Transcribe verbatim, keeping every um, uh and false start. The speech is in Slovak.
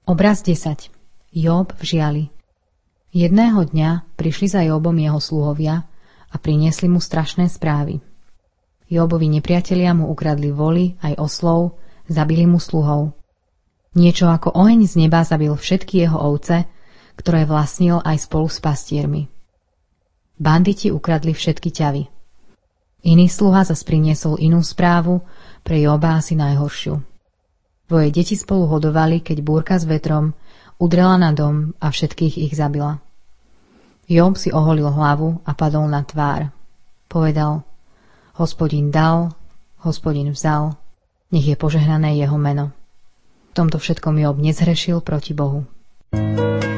Obraz desať. Jób v žiali. Jedného dňa prišli za Jóbom jeho sluhovia a priniesli mu strašné správy. Jóbovi nepriatelia mu ukradli voly aj oslov, zabili mu sluhov. Niečo ako oheň z neba zabil všetky jeho ovce, ktoré vlastnil aj spolu s pastiermi. Banditi ukradli všetky ťavy. Iný sluha zas priniesol inú správu, pre Jóba asi najhoršiu. Dvoje deti spolu hodovali, keď búrka s vetrom udrela na dom a všetkých ich zabila. Jób si oholil hlavu a padol na tvár. Povedal: Hospodin dal, Hospodin vzal, nech je požehnané jeho meno. V tomto všetkom Jób nezhrešil proti Bohu.